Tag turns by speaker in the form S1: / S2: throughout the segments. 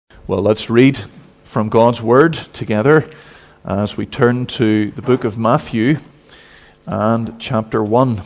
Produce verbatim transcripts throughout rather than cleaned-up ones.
S1: Well, let's read from God's Word together as we turn to the book of Matthew and chapter one.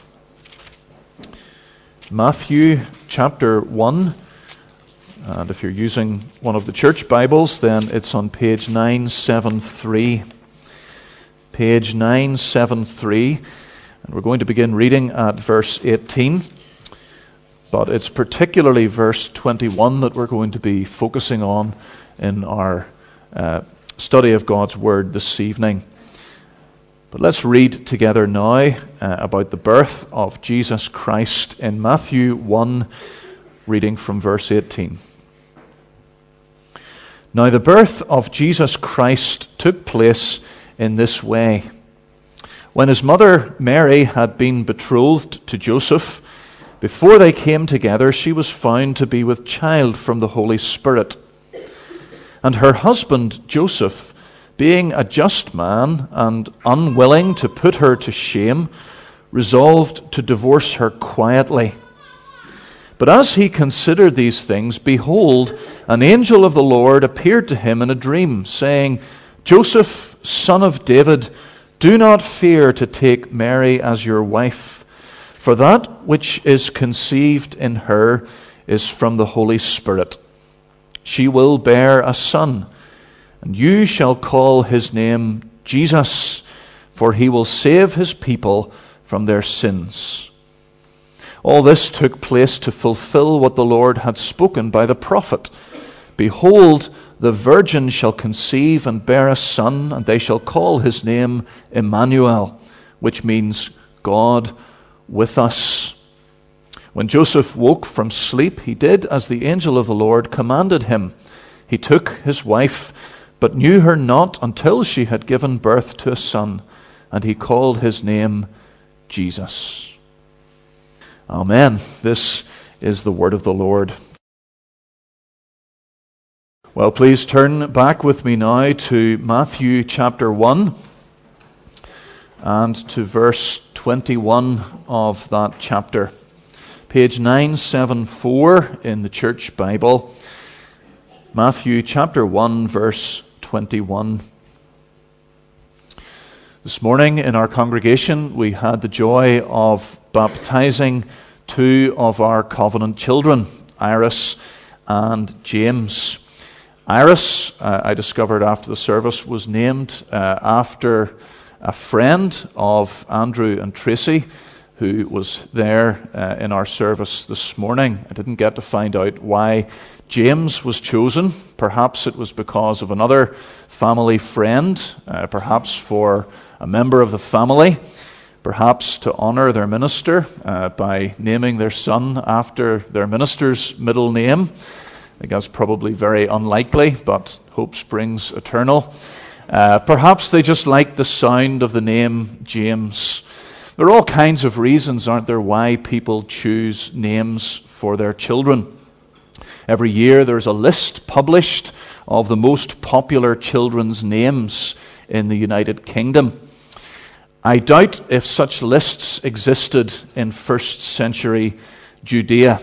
S1: Matthew chapter one, and if you're using one of the church Bibles, then it's on page nine seventy-three. Page nine seventy-three, and we're going to begin reading at verse eighteen. But it's particularly verse twenty-one that we're going to be focusing on in our uh, study of God's Word this evening. But let's read together now uh, about the birth of Jesus Christ in Matthew one, reading from verse eighteen. Now the birth of Jesus Christ took place in this way. When his mother Mary had been betrothed to Joseph, before they came together, she was found to be with child from the Holy Spirit. And her husband, Joseph, being a just man and unwilling to put her to shame, resolved to divorce her quietly. But as he considered these things, behold, an angel of the Lord appeared to him in a dream, saying, Joseph, son of David, do not fear to take Mary as your wife, for that which is conceived in her is from the Holy Spirit. She will bear a son, and you shall call his name Jesus, for he will save his people from their sins. All this took place to fulfill what the Lord had spoken by the prophet. Behold, the virgin shall conceive and bear a son, and they shall call his name Emmanuel, which means God with us. When Joseph woke from sleep, he did as the angel of the Lord commanded him. He took his wife, but knew her not until she had given birth to a son, and he called his name Jesus. Amen. This is the word of the Lord. Well, please turn back with me now to Matthew chapter one and to verse twenty-one of that chapter. Page nine seventy-four in the church Bible. Matthew chapter one, verse twenty-one. This morning in our congregation we had the joy of baptizing two of our covenant children, Iris and James. Iris, uh, I discovered after the service, was named uh, after a friend of Andrew and Tracy, who was there uh, in our service this morning. I didn't get to find out why James was chosen. Perhaps it was because of another family friend, uh, perhaps for a member of the family, perhaps to honor their minister uh, by naming their son after their minister's middle name. I think that's probably very unlikely, but hope springs eternal. Uh, perhaps they just liked the sound of the name James. There are all kinds of reasons, aren't there, why people choose names for their children. Every year there's a list published of the most popular children's names in the United Kingdom. I doubt if such lists existed in first century Judea.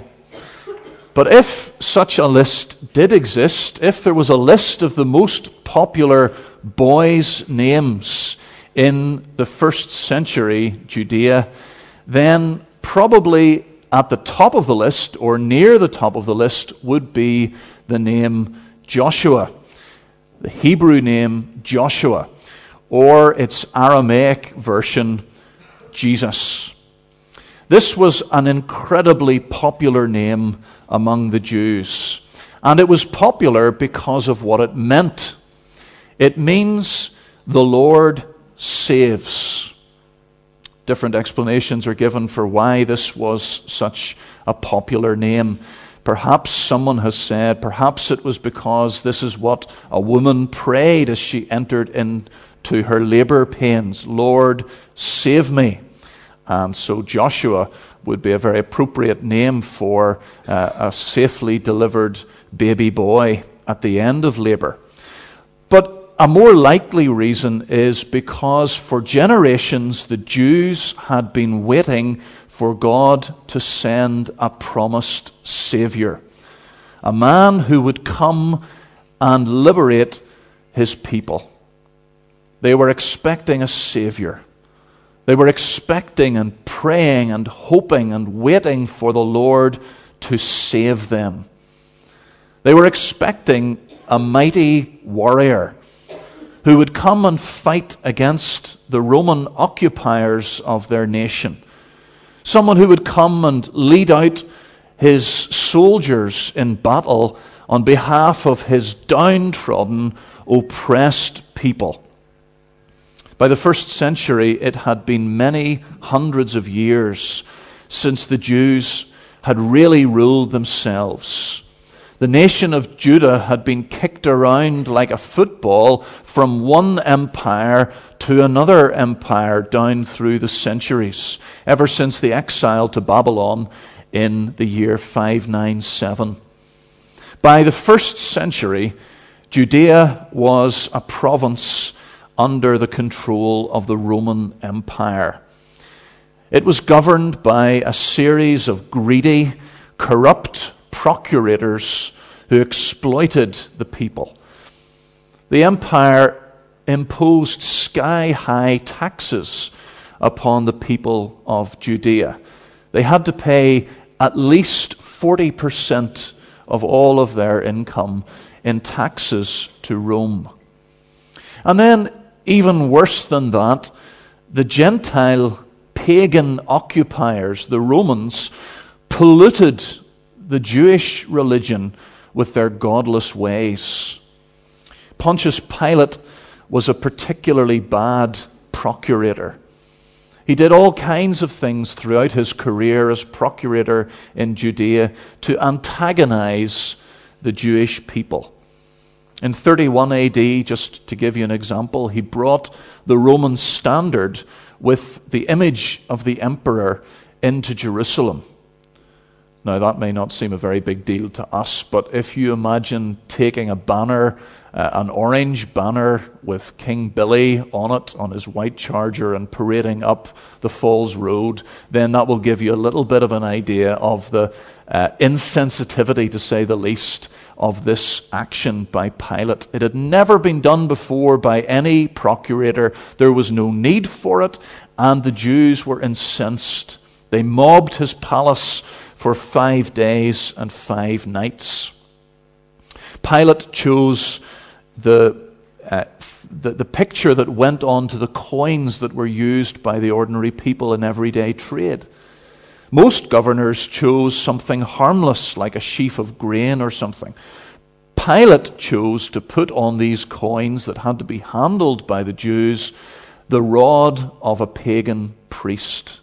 S1: But if such a list did exist, if there was a list of the most popular boys' names in the first century Judea, then probably at the top of the list, or near the top of the list, would be the name Joshua, the Hebrew name Joshua, or its Aramaic version, Jesus. This was an incredibly popular name among the Jews, and it was popular because of what it meant. It means the Lord saves. Different explanations are given for why this was such a popular name. Perhaps someone has said, perhaps it was because this is what a woman prayed as she entered into her labor pains. Lord, save me. And so Joshua would be a very appropriate name for uh, a safely delivered baby boy at the end of labor. But a more likely reason is because for generations the Jews had been waiting for God to send a promised Savior. a man who would come and liberate his people. They were expecting a Savior. They were expecting and praying and hoping and waiting for the Lord to save them. They were expecting a mighty warrior who would come and fight against the Roman occupiers of their nation. Someone who would come and lead out his soldiers in battle on behalf of his downtrodden, oppressed people. By the first century, it had been many hundreds of years since the Jews had really ruled themselves. The nation of Judah had been kicked around like a football from one empire to another empire down through the centuries, ever since the exile to Babylon in the year five ninety-seven. By the first century, Judea was a province under the control of the Roman Empire. It was governed by a series of greedy, corrupt procurators who exploited the people. The empire imposed sky-high taxes upon the people of Judea. They had to pay at least forty percent of all of their income in taxes to Rome. And then, even worse than that, the Gentile pagan occupiers, the Romans, polluted the Jewish religion with their godless ways. Pontius Pilate was a particularly bad procurator. He did all kinds of things throughout his career as procurator in Judea to antagonize the Jewish people. In thirty-one A D, just to give you an example, he brought the Roman standard with the image of the emperor into Jerusalem. Now, that may not seem a very big deal to us, but if you imagine taking a banner, uh, an orange banner with King Billy on it, on his white charger, and parading up the Falls Road, then that will give you a little bit of an idea of the uh, insensitivity, to say the least, of this action by Pilate. It had never been done before by any procurator. There was no need for it, and the Jews were incensed. They mobbed his palace for five days and five nights. Pilate chose the, uh, the, the picture that went on to the coins that were used by the ordinary people in everyday trade. Most governors chose something harmless, like a sheaf of grain or something. Pilate chose to put on these coins that had to be handled by the Jews the rod of a pagan priest.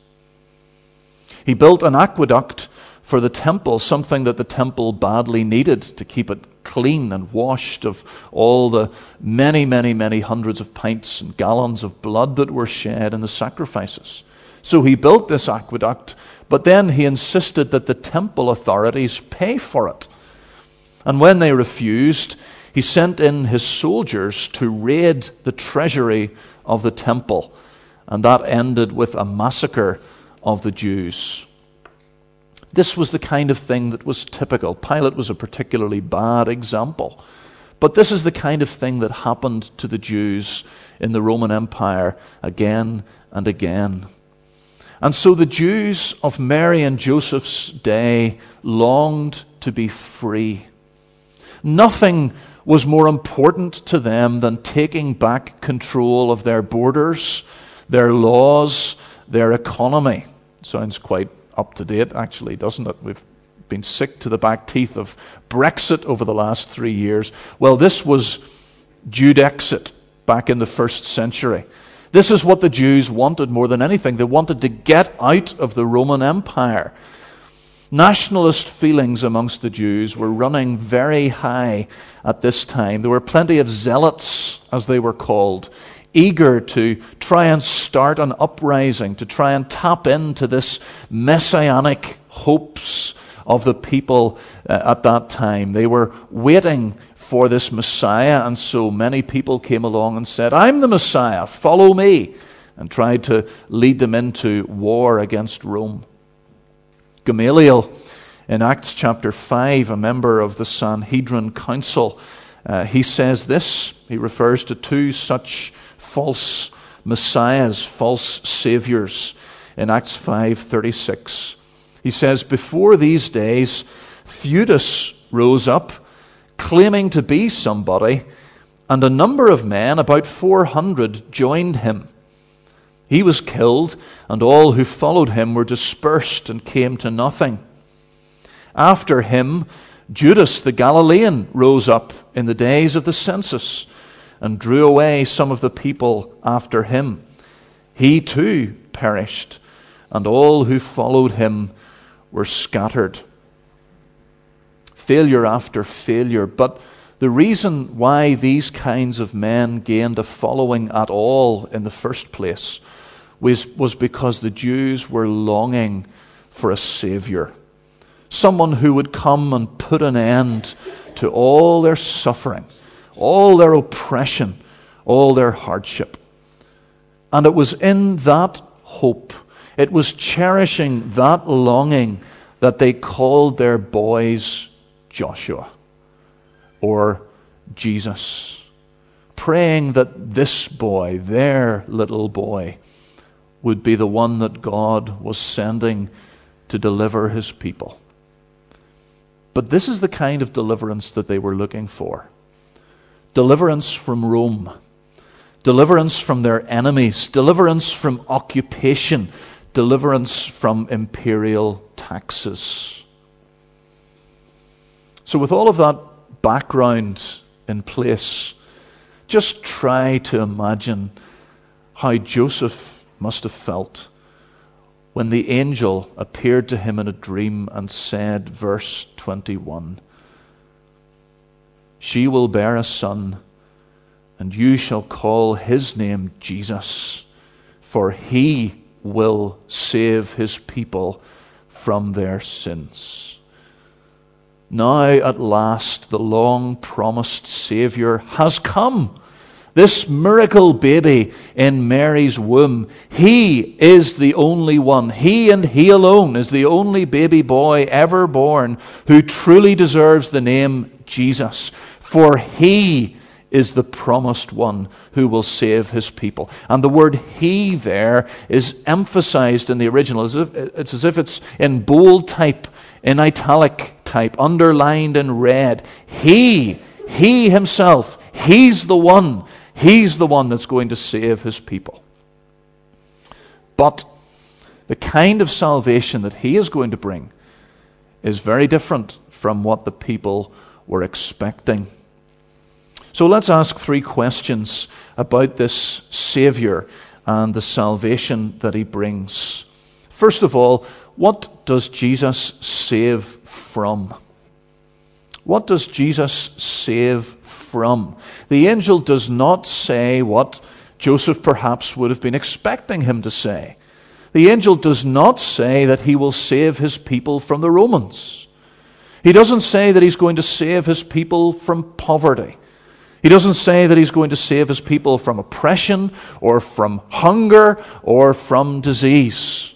S1: He built an aqueduct for the temple, something that the temple badly needed to keep it clean and washed of all the many, many, many hundreds of pints and gallons of blood that were shed in the sacrifices. So he built this aqueduct, but then he insisted that the temple authorities pay for it. And when they refused, he sent in his soldiers to raid the treasury of the temple, and that ended with a massacre of the Jews. This was the kind of thing that was typical. Pilate was a particularly bad example. But this is the kind of thing that happened to the Jews in the Roman Empire again and again. And so the Jews of Mary and Joseph's day longed to be free. Nothing was more important to them than taking back control of their borders, their laws, their economy. Sounds quite up to date, actually, doesn't it? We've been sick to the back teeth of Brexit over the last three years. Well, this was Judexit back in the first century. This is what the Jews wanted more than anything. They wanted to get out of the Roman Empire. Nationalist feelings amongst the Jews were running very high at this time. There were plenty of zealots, as they were called, eager to try and start an uprising, to try and tap into this messianic hopes of the people uh, at that time. They were waiting for this Messiah, and so many people came along and said, "I'm the Messiah, follow me," and tried to lead them into war against Rome. Gamaliel In Acts chapter five, a member of the Sanhedrin Council, uh, he says this. He refers to two such false messiahs, false saviors, in Acts five thirty-six. He says, "Before these days, Theudas rose up, claiming to be somebody, and a number of men, about four hundred, joined him. He was killed, and all who followed him were dispersed and came to nothing. After him, Judas the Galilean rose up in the days of the census and drew away some of the people after him. He too perished, and all who followed him were scattered." Failure after failure. But the reason why these kinds of men gained a following at all in the first place was, was because the Jews were longing for a Savior. Someone who would come and put an end to all their suffering, all their oppression, all their hardship. And it was in that hope, it was cherishing that longing, that they called their boys Joshua or Jesus, praying that this boy, their little boy, would be the one that God was sending to deliver his people. But this is the kind of deliverance that they were looking for. Deliverance from Rome. Deliverance from their enemies. Deliverance from occupation. Deliverance from imperial taxes. So with all of that background in place, just try to imagine how Joseph must have felt when the angel appeared to him in a dream and said, verse twenty-one, "She will bear a son, and you shall call his name Jesus, for he will save his people from their sins." Now at last the long-promised Savior has come. This miracle baby in Mary's womb, he is the only one. He and he alone is the only baby boy ever born who truly deserves the name Jesus. For he is the promised one who will save his people. And the word he there is emphasized in the original. As if, it's as if it's in bold type, in italic type, underlined in red. He, he himself, he's the one. He's the one that's going to save his people. But the kind of salvation that he is going to bring is very different from what the people were expecting. So let's ask three questions about this Savior and the salvation that he brings. First of all, what does Jesus save from? What does Jesus save from? The angel does not say what Joseph perhaps would have been expecting him to say. The angel does not say that he will save his people from the Romans. He doesn't say that he's going to save his people from poverty. He doesn't say that he's going to save his people from oppression or from hunger or from disease.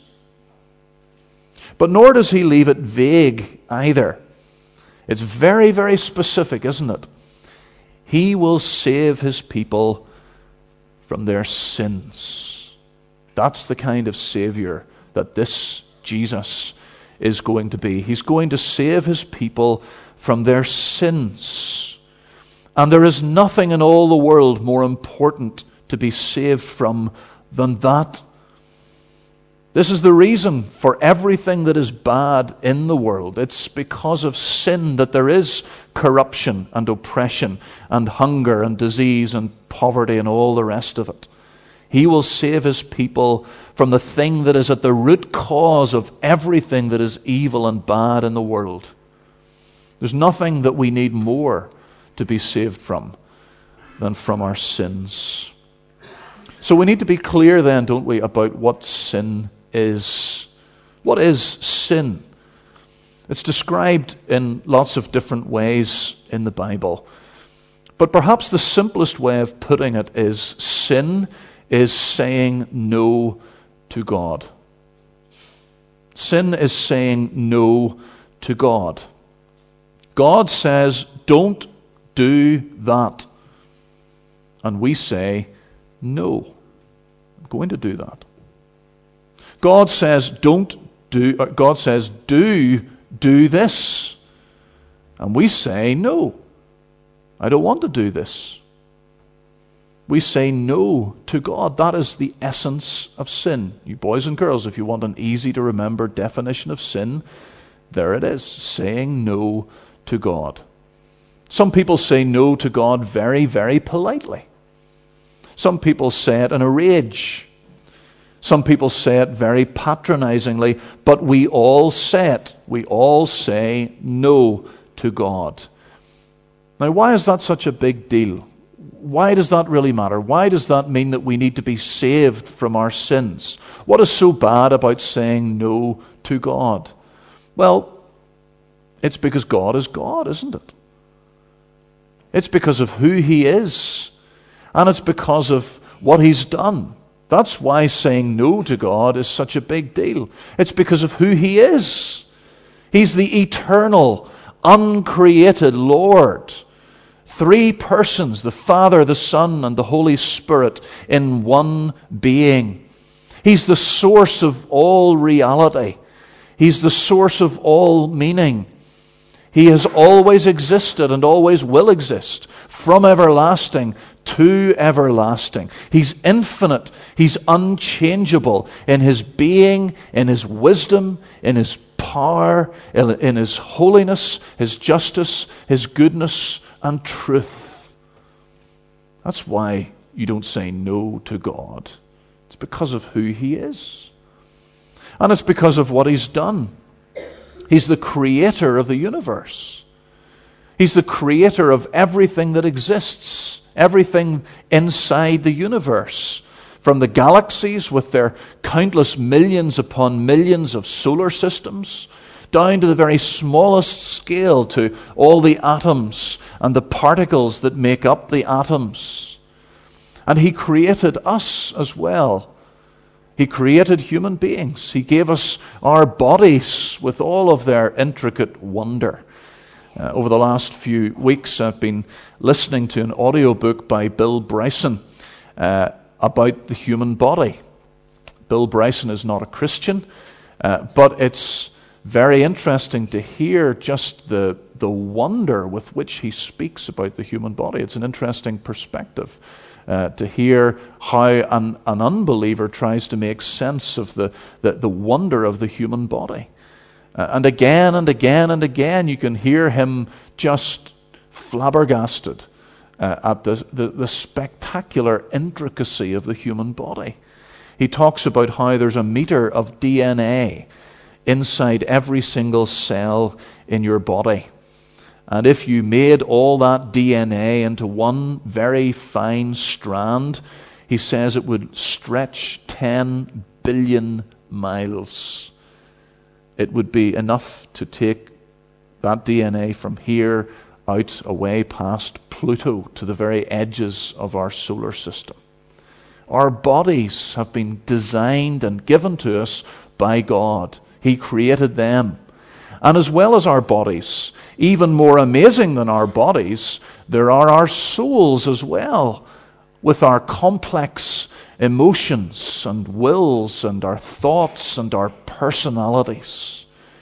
S1: But nor does he leave it vague either. It's very, very specific, isn't it? He will save his people from their sins. That's the kind of Savior that this Jesus is going to be. He's going to save his people from their sins. And there is nothing in all the world more important to be saved from than that. This is the reason for everything that is bad in the world. It's because of sin that there is corruption and oppression and hunger and disease and poverty and all the rest of it. He will save his people from the thing that is at the root cause of everything that is evil and bad in the world. There's nothing that we need more to be saved from than from our sins. So we need to be clear then, don't we, about what sin is. What is sin? It's described in lots of different ways in the Bible. But perhaps the simplest way of putting it is sin is saying no to God. Sin is saying no to God. God says, don't do that. And we say, no, I'm going to do that. God says, don't do, God says, do, do this. And we say, no, I don't want to do this. We say no to God. That is the essence of sin. You boys and girls, if you want an easy to remember definition of sin, there it is, saying no to God. Some people say no to God very, very politely. Some people say it in a rage. Some people say it very patronizingly, but we all say it. We all say no to God. Now, why is that such a big deal? Why does that really matter? Why does that mean that we need to be saved from our sins? What is so bad about saying no to God? Well, it's because God is God, isn't it? It's because of who He is, and it's because of what He's done. That's why saying no to God is such a big deal. It's because of who He is. He's the eternal, uncreated Lord. Three persons, the Father, the Son, and the Holy Spirit in one being. He's the source of all reality. He's the source of all meaning. He has always existed and always will exist, from everlasting to everlasting. He's infinite. He's unchangeable in His being, in His wisdom, in His power, in His holiness, His justice, His goodness, and truth. That's why you don't say no to God. It's because of who He is. And it's because of what He's done. He's the creator of the universe. He's the creator of everything that exists, everything inside the universe. From the galaxies with their countless millions upon millions of solar systems, down to the very smallest scale, to all the atoms and the particles that make up the atoms. And He created us as well. He created human beings. He gave us our bodies with all of their intricate wonder. Uh, over the last few weeks, I've been listening to an audiobook by Bill Bryson uh, about the human body. Bill Bryson is not a Christian, uh, but it's very interesting to hear just the, the wonder with which he speaks about the human body. It's an interesting perspective uh, to hear how an, an unbeliever tries to make sense of the, the, the wonder of the human body. Uh, and again and again and again you can hear him just flabbergasted uh, at the, the, the spectacular intricacy of the human body. He talks about how there's a meter of D N A inside every single cell in your body. And if you made all that D N A into one very fine strand, he says it would stretch ten billion miles. It would be enough to take that D N A from here out away past Pluto to the very edges of our solar system. Our bodies have been designed and given to us by God. He created them. And as well as our bodies, even more amazing than our bodies, there are our souls as well, with our complex emotions and wills and our thoughts and our personalities.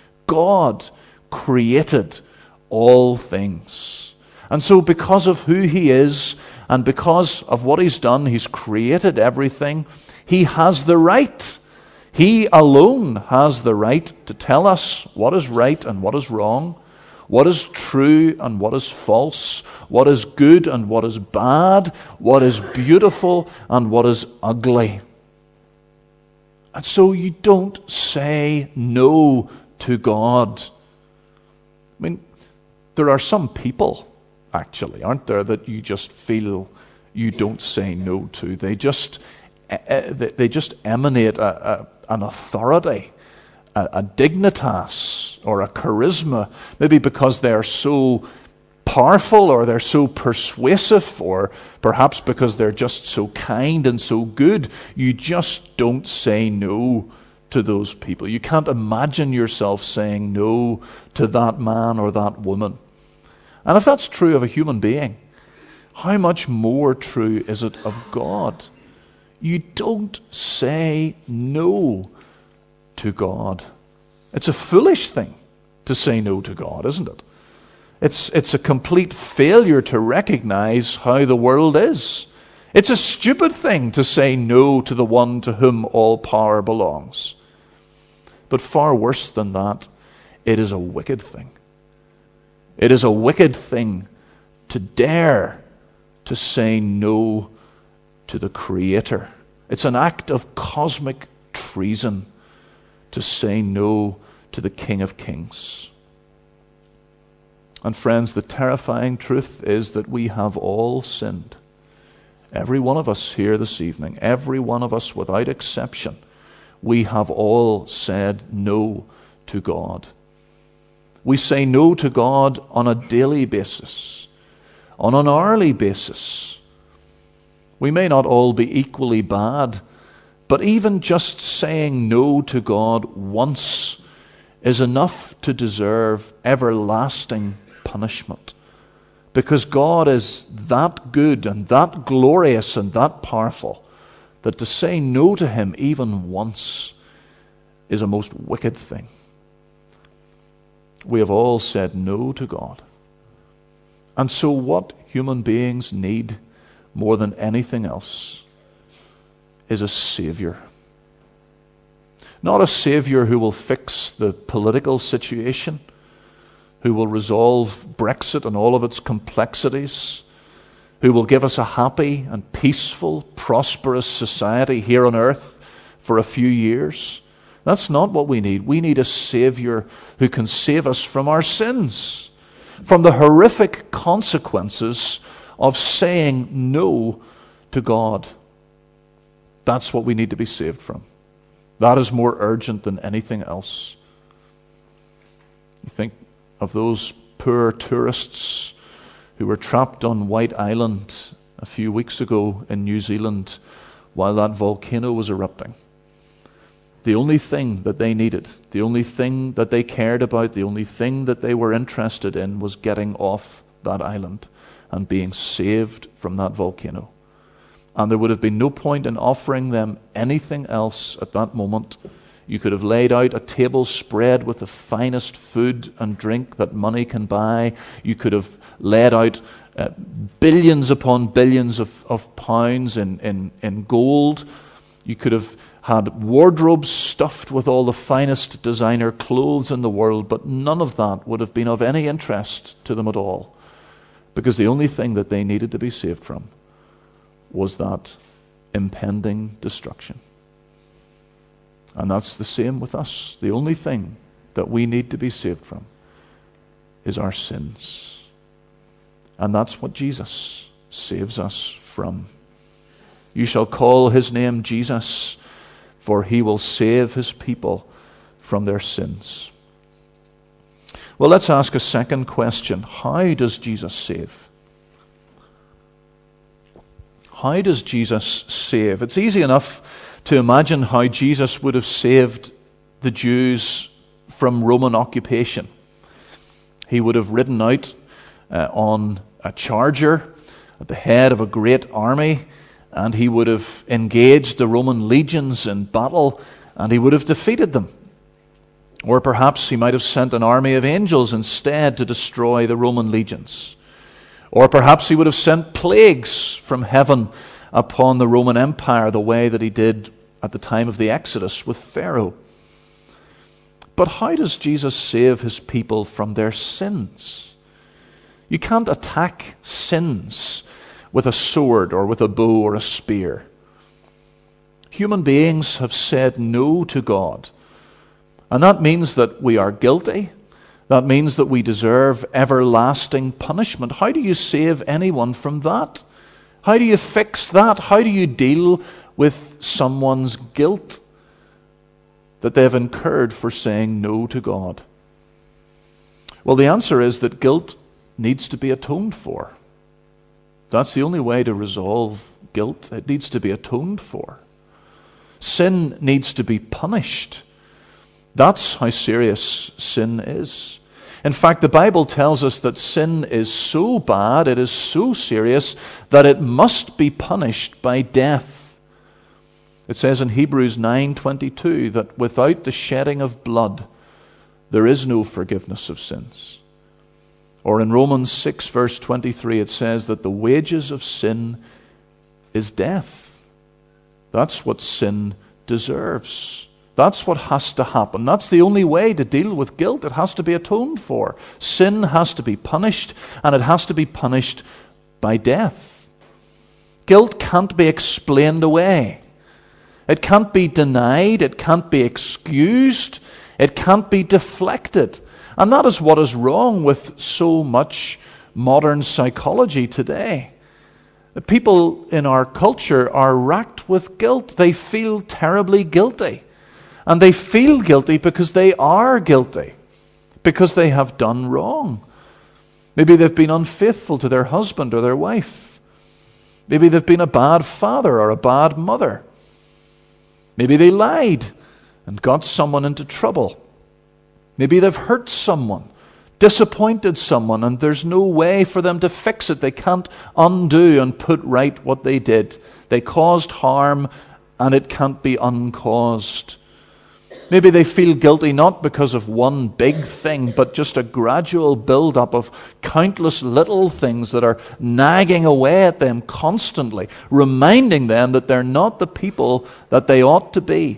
S1: God created all things. And so because of who He is and because of what He's done, He's created everything. He has the right. He alone has the right to tell us what is right and what is wrong, what is true and what is false, what is good and what is bad, what is beautiful and what is ugly. And so you don't say no to God. I mean, there are some people, actually, aren't there, that you just feel you don't say no to. They just, they just emanate a, a an authority, a, a dignitas, or a charisma, maybe because they're so powerful or they're so persuasive, or perhaps because they're just so kind and so good. You just don't say no to those people. You can't imagine yourself saying no to that man or that woman. And if that's true of a human being, how much more true is it of God? You don't say no to God. It's a foolish thing to say no to God, isn't it? It's, it's a complete failure to recognize how the world is. It's a stupid thing to say no to the one to whom all power belongs. But far worse than that, it is a wicked thing. It is a wicked thing to dare to say no to the Creator. It's an act of cosmic treason to say no to the King of Kings. And friends, the terrifying truth is that we have all sinned. Every one of us here this evening, every one of us without exception, we have all said no to God. We say no to God on a daily basis, on an hourly basis. We may not all be equally bad, but even just saying no to God once is enough to deserve everlasting punishment. Because God is that good and that glorious and that powerful that to say no to Him even once is a most wicked thing. We have all said no to God. And so what human beings need more than anything else is a Savior. Not a Savior who will fix the political situation, who will resolve Brexit and all of its complexities, who will give us a happy and peaceful, prosperous society here on earth for a few years. That's not what we need. We need a Savior who can save us from our sins, from the horrific consequences of saying no to God. That's what we need to be saved from. That is more urgent than anything else. You think of those poor tourists who were trapped on White Island a few weeks ago in New Zealand while that volcano was erupting. The only thing that they needed, the only thing that they cared about, the only thing that they were interested in was getting off that island and being saved from that volcano. And there would have been no point in offering them anything else at that moment. You could have laid out a table spread with the finest food and drink that money can buy. You could have laid out uh, billions upon billions of, of pounds in, in, in gold. You could have had wardrobes stuffed with all the finest designer clothes in the world, but none of that would have been of any interest to them at all, because the only thing that they needed to be saved from was that impending destruction. And that's the same with us. The only thing that we need to be saved from is our sins. And that's what Jesus saves us from. You shall call his name Jesus, for he will save his people from their sins. Well, let's ask a second question. How does Jesus save? How does Jesus save? It's easy enough to imagine how Jesus would have saved the Jews from Roman occupation. He would have ridden out uh, on a charger at the head of a great army, and he would have engaged the Roman legions in battle, and he would have defeated them. Or perhaps he might have sent an army of angels instead to destroy the Roman legions. Or perhaps he would have sent plagues from heaven upon the Roman Empire, the way that he did at the time of the Exodus with Pharaoh. But how does Jesus save his people from their sins? You can't attack sins with a sword or with a bow or a spear. Human beings have said no to God. And that means that we are guilty. That means that we deserve everlasting punishment. How do you save anyone from that? How do you fix that? How do you deal with someone's guilt that they have incurred for saying no to God? Well, the answer is that guilt needs to be atoned for. That's the only way to resolve guilt. It needs to be atoned for. Sin needs to be punished. That's how serious sin is. In fact, the Bible tells us that sin is so bad, it is so serious, that it must be punished by death. It says in Hebrews nine twenty-two that without the shedding of blood, there is no forgiveness of sins. Or in Romans six verse twenty-three, it says that the wages of sin is death. That's what sin deserves. That's what has to happen. That's the only way to deal with guilt. It has to be atoned for. Sin has to be punished, and it has to be punished by death. Guilt can't be explained away. It can't be denied. It can't be excused. It can't be deflected. And that is what is wrong with so much modern psychology today. The people in our culture are racked with guilt. They feel terribly guilty. And they feel guilty because they are guilty, because they have done wrong. Maybe they've been unfaithful to their husband or their wife. Maybe they've been a bad father or a bad mother. Maybe they lied and got someone into trouble. Maybe they've hurt someone, disappointed someone, and there's no way for them to fix it. They can't undo and put right what they did. They caused harm, and it can't be uncaused. Maybe they feel guilty not because of one big thing, but just a gradual build-up of countless little things that are nagging away at them constantly, reminding them that they're not the people that they ought to be.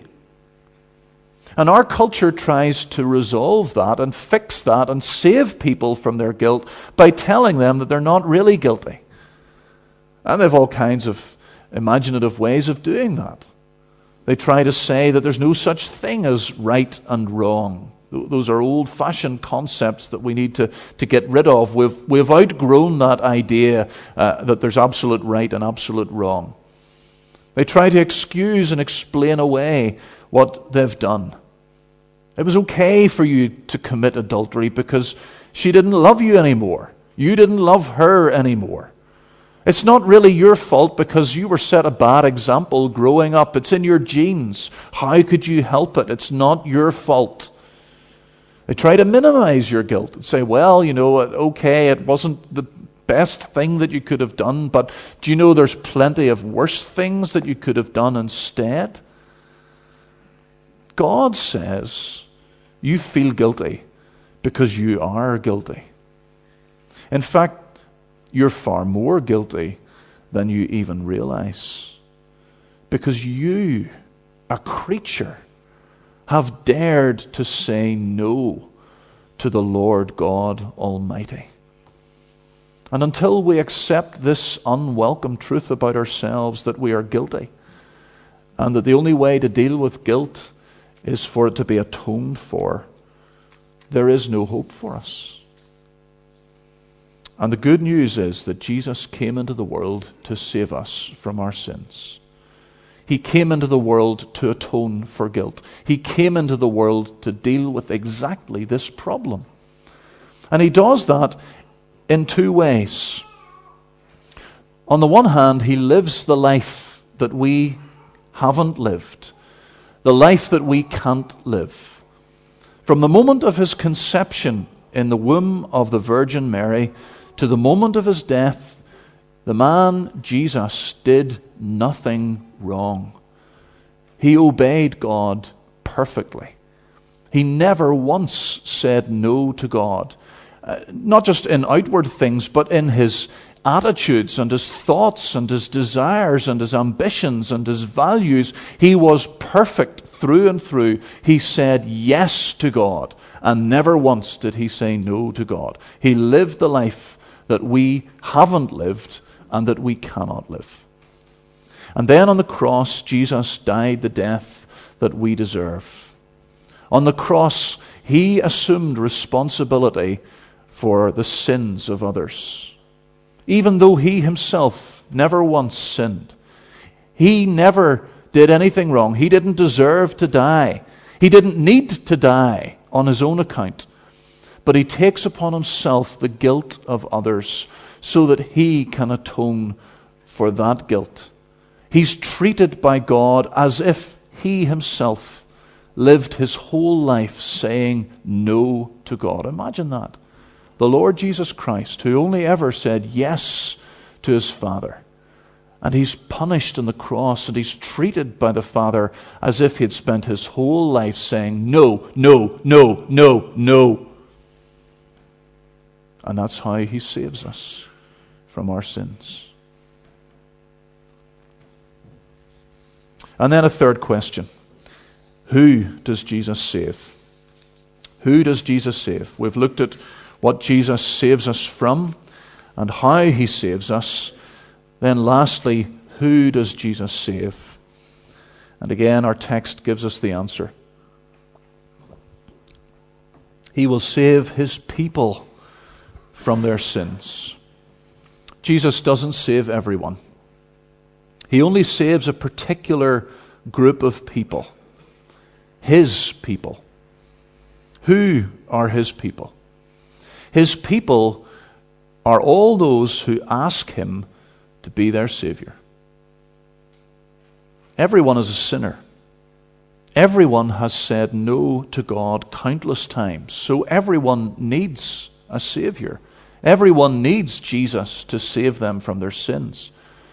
S1: And our culture tries to resolve that and fix that and save people from their guilt by telling them that they're not really guilty. And they have all kinds of imaginative ways of doing that. They try to say that there's no such thing as right and wrong. Those are old-fashioned concepts that we need to, to get rid of. We've, we've outgrown that idea uh, that there's absolute right and absolute wrong. They try to excuse and explain away what they've done. It was okay for you to commit adultery because she didn't love you anymore. You didn't love her anymore. It's not really your fault because you were set a bad example growing up. It's in your genes. How could you help it? It's not your fault. They try to minimize your guilt and say, well, you know, okay, it wasn't the best thing that you could have done, but do you know there's plenty of worse things that you could have done instead? God says you feel guilty because you are guilty. In fact, you're far more guilty than you even realize. Because you, a creature, have dared to say no to the Lord God Almighty. And until we accept this unwelcome truth about ourselves that we are guilty, and that the only way to deal with guilt is for it to be atoned for, there is no hope for us. And the good news is that Jesus came into the world to save us from our sins. He came into the world to atone for guilt. He came into the world to deal with exactly this problem. And he does that in two ways. On the one hand, he lives the life that we haven't lived, the life that we can't live. From the moment of his conception in the womb of the Virgin Mary to the moment of his death, the man Jesus did nothing wrong. He obeyed God perfectly. He never once said no to God. Uh, not just in outward things, but in his attitudes and his thoughts and his desires and his ambitions and his values. He was perfect through and through. He said yes to God, and never once did he say no to God. He lived the life that we haven't lived and that we cannot live. And then on the cross, Jesus died the death that we deserve. On the cross, he assumed responsibility for the sins of others. Even though he himself never once sinned. He never did anything wrong. He didn't deserve to die. He didn't need to die on his own account. But he takes upon himself the guilt of others so that he can atone for that guilt. He's treated by God as if he himself lived his whole life saying no to God. Imagine that. The Lord Jesus Christ, who only ever said yes to his Father. And he's punished on the cross, and he's treated by the Father as if he had spent his whole life saying no, no, no, no, no. And that's how he saves us from our sins. And then a third question. Who does Jesus save? Who does Jesus save? We've looked at what Jesus saves us from and how he saves us. Then lastly, who does Jesus save? And again, our text gives us the answer. He will save his people from their sins. Jesus doesn't save everyone. He only saves a particular group of people. His people. Who are his people? His people are all those who ask him to be their Savior. Everyone is a sinner. Everyone has said no to God countless times. So everyone needs a Savior. Everyone needs Jesus to save them from their sins.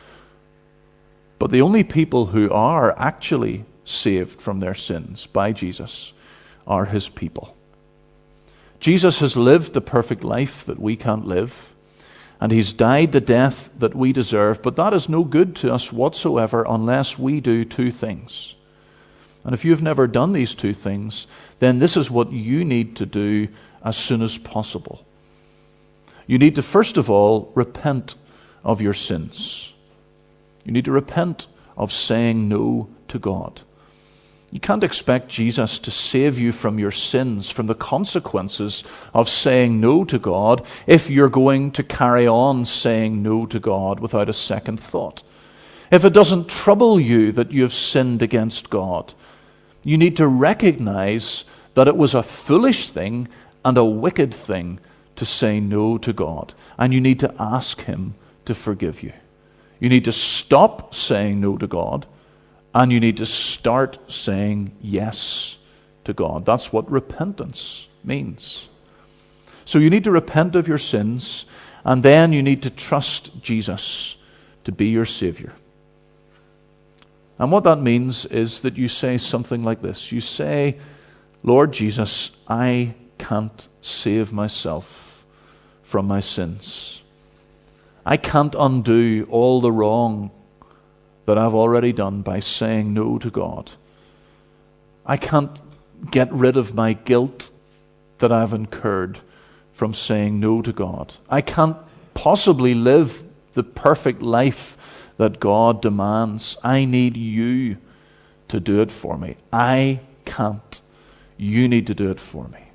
S1: But the only people who are actually saved from their sins by Jesus are his people. Jesus has lived the perfect life that we can't live, and he's died the death that we deserve, but that is no good to us whatsoever unless we do two things. And if you've never done these two things, then this is what you need to do as soon as possible. You need to first of all repent of your sins. You need to repent of saying no to God. You can't expect Jesus to save you from your sins, from the consequences of saying no to God, if you're going to carry on saying no to God without a second thought. If it doesn't trouble you that you've sinned against God, you need to recognize that it was a foolish thing and a wicked thing to say no to God. And you need to ask him to forgive you. You need to stop saying no to God, and you need to start saying yes to God. That's what repentance means. So you need to repent of your sins, and then you need to trust Jesus to be your Savior. And what that means is that you say something like this. You say, Lord Jesus, I can't save myself from my sins. I can't undo all the wrong that I've already done by saying no to God. I can't get rid of my guilt that I've incurred from saying no to God. I can't possibly live the perfect life that God demands. I need you to do it for me. I can't. You need to do it for me.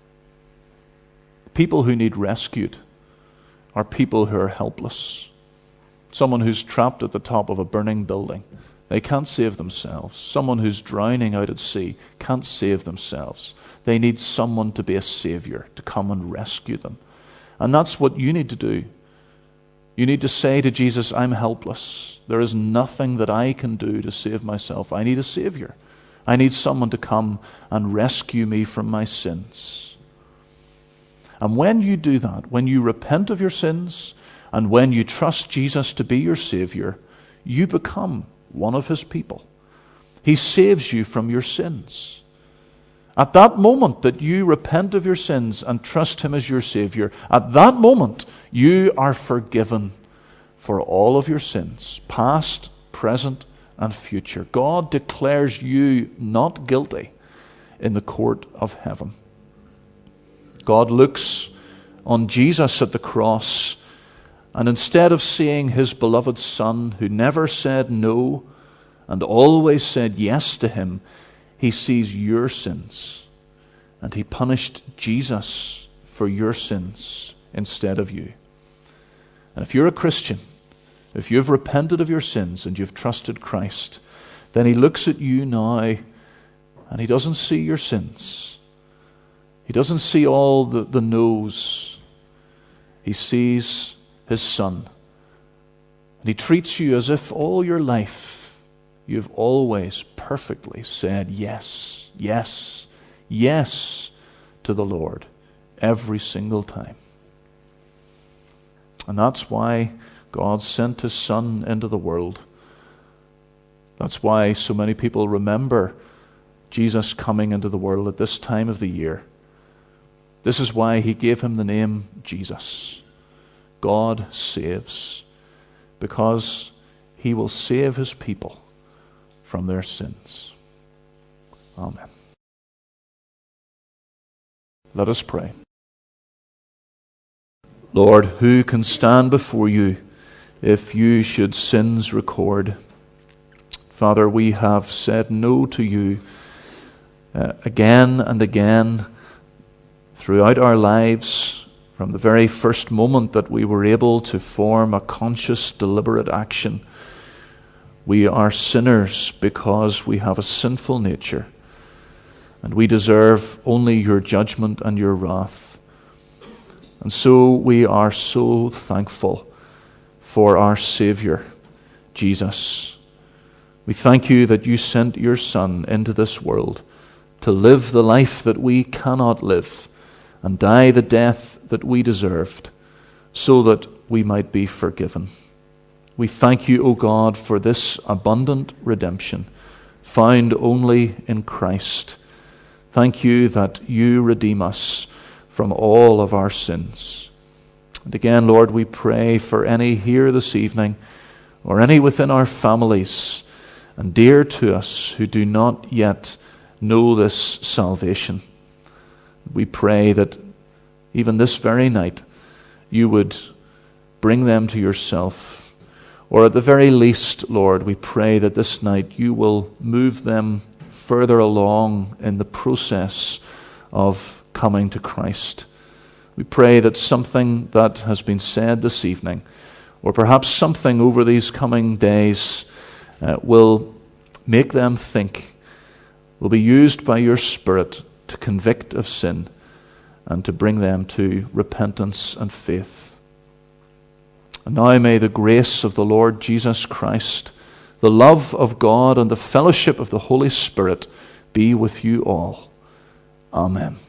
S1: People who need rescued are people who are helpless. Someone who's trapped at the top of a burning building. They can't save themselves. Someone who's drowning out at sea can't save themselves. They need someone to be a savior, to come and rescue them. And that's what you need to do. You need to say to Jesus, I'm helpless. There is nothing that I can do to save myself. I need a savior. I need someone to come and rescue me from my sins. And when you do that, when you repent of your sins, and when you trust Jesus to be your Savior, you become one of his people. He saves you from your sins. At that moment that you repent of your sins and trust him as your Savior, at that moment you are forgiven for all of your sins, past, present, and future. God declares you not guilty in the court of heaven. God looks on Jesus at the cross, and instead of seeing his beloved Son, who never said no and always said yes to him, he sees your sins. And he punished Jesus for your sins instead of you. And if you're a Christian, if you've repented of your sins and you've trusted Christ, then he looks at you now and he doesn't see your sins. He doesn't see all the, the no's. He sees his Son. And he treats you as if all your life you've always perfectly said yes, yes, yes to the Lord every single time. And that's why God sent His Son into the world. That's why so many people remember Jesus coming into the world at this time of the year. This is why He gave Him the name Jesus. God saves, because He will save His people from their sins. Amen. Let us pray. Lord, who can stand before you if you should sins record? Father, we have said no to you uh, again and again throughout our lives, from the very first moment that we were able to form a conscious, deliberate action. We are sinners because we have a sinful nature, and we deserve only your judgment and your wrath. And so we are so thankful for our Savior, Jesus. We thank you that you sent your Son into this world to live the life that we cannot live and die the death that we deserved, so that we might be forgiven. We thank you, O God, for this abundant redemption found only in Christ. Thank you that you redeem us from all of our sins. And again, Lord, we pray for any here this evening, or any within our families and dear to us who do not yet know this salvation. We pray that even this very night you would bring them to yourself. Or at the very least, Lord, we pray that this night you will move them further along in the process of coming to Christ. We pray that something that has been said this evening, or perhaps something over these coming days, uh, will make them think, will be used by your Spirit to convict of sin and to bring them to repentance and faith. And now may the grace of the Lord Jesus Christ, the love of God, and the fellowship of the Holy Spirit be with you all. Amen.